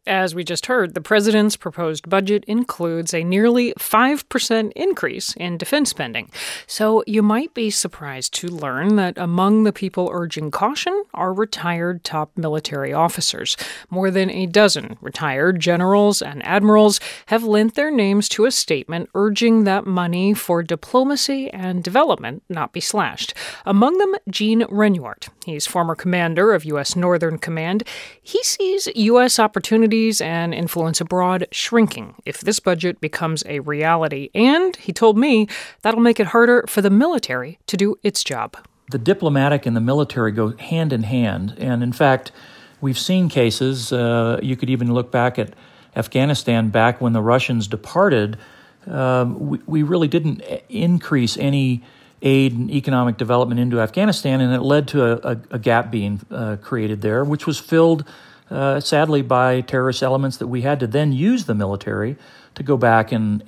As we just heard, the president's proposed budget includes a nearly 5% increase in defense spending. So you might be surprised to learn that among the people urging caution are retired top military officers. More than a dozen retired generals and admirals have lent their names to a statement urging that money for diplomacy and development not be slashed. Among them, Gene Renuart. He's former commander of U.S. Northern Command. He sees U.S. opportunities and influence abroad shrinking if this budget becomes a reality. And he told me that'll make it harder for the military to do its job. The diplomatic and the military go hand in hand. And in fact, we've seen cases, you could even look back at Afghanistan back when the Russians departed. We really didn't increase any aid and economic development into Afghanistan, and it led to a gap being created there, which was filled sadly by terrorist elements that we had to then use the military to go back and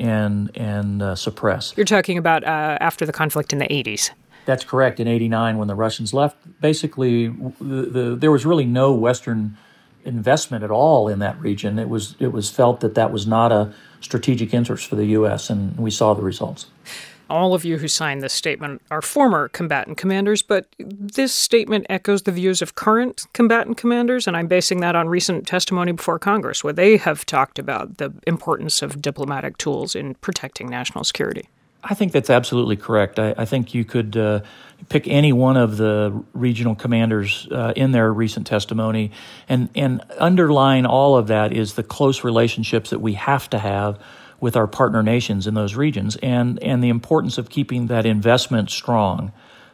suppress. You're talking about after the conflict in the 80s. That's correct. In 89, when the Russians left, basically there was really no Western investment at all in that region. It was felt that was not a strategic interest for the U.S., and we saw the results. All of you who signed this statement are former combatant commanders, but this statement echoes the views of current combatant commanders, and I'm basing that on recent testimony before Congress, where they have talked about the importance of diplomatic tools in protecting national security. I think that's absolutely correct. I think you could pick any one of the regional commanders in their recent testimony, and underlying all of that is the close relationships that we have to have with our partner nations in those regions, and the importance of keeping that investment strong.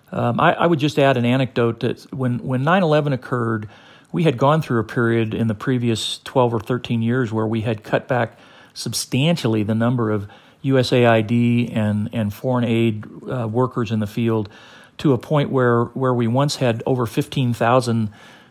I would just add an anecdote that when 9/11 occurred, we had gone through a period in the previous 12 or 13 years where we had cut back substantially the number of USAID and foreign aid workers in the field to a point where we once had over 15,000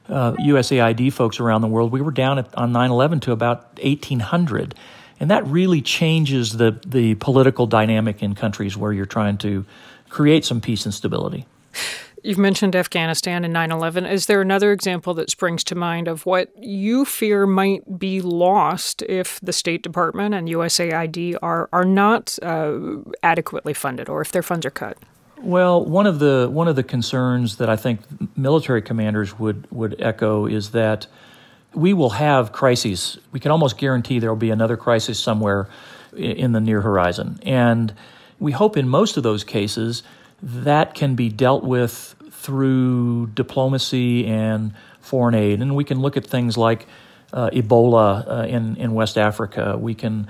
USAID folks around the world. We were down on 9/11 to about 1,800. And that really changes the political dynamic in countries where you're trying to create some peace and stability. You've mentioned Afghanistan and 9/11. Is there another example that springs to mind of what you fear might be lost if the State Department and USAID are not adequately funded, or if their funds are cut? Well, one of the concerns that I think military commanders would echo is that we will have crises. We can almost guarantee there will be another crisis somewhere in the near horizon. And we hope in most of those cases that can be dealt with through diplomacy and foreign aid. And we can look at things like Ebola in West Africa. We can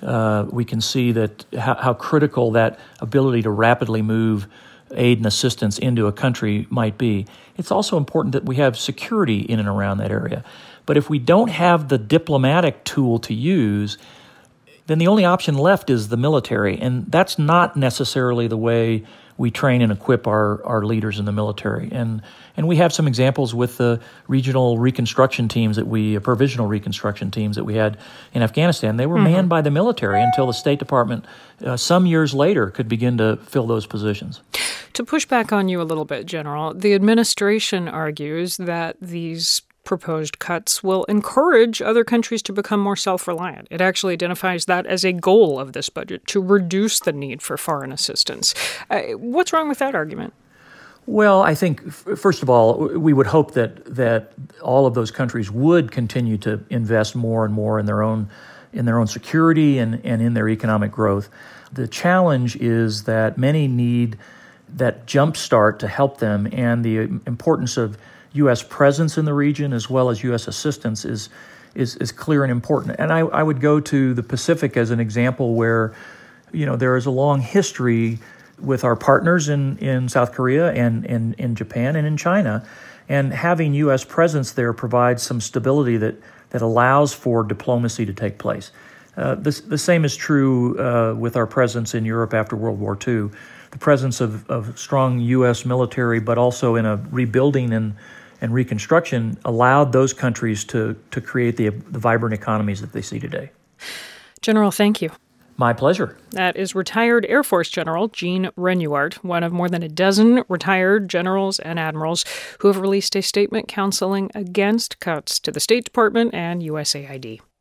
see that how critical that ability to rapidly move aid and assistance into a country might be. It's also important that we have security in and around that area. But if we don't have the diplomatic tool to use, then the only option left is the military. And that's not necessarily the way we train and equip our leaders in the military. And we have some examples with the regional reconstruction teams provisional reconstruction teams that we had in Afghanistan. They were manned by the military until the State Department, some years later, could begin to fill those positions. To push back on you a little bit, General, the administration argues that these proposed cuts will encourage other countries to become more self-reliant. It actually identifies that as a goal of this budget, to reduce the need for foreign assistance. What's wrong with that argument? Well, I think, first of all, we would hope that all of those countries would continue to invest more and more in their own security and in their economic growth. The challenge is that many need that jump start to help them, and the importance of U.S. presence in the region as well as U.S. assistance is clear and important. And I would go to the Pacific as an example where, there is a long history with our partners in South Korea and in Japan and in China. And having U.S. presence there provides some stability that allows for diplomacy to take place. The same is true with our presence in Europe after World War II. The presence of strong U.S. military, but also in a rebuilding and reconstruction, allowed those countries to create the vibrant economies that they see today. General, thank you. My pleasure. That is retired Air Force General Gene Renuart, one of more than a dozen retired generals and admirals who have released a statement counseling against cuts to the State Department and USAID.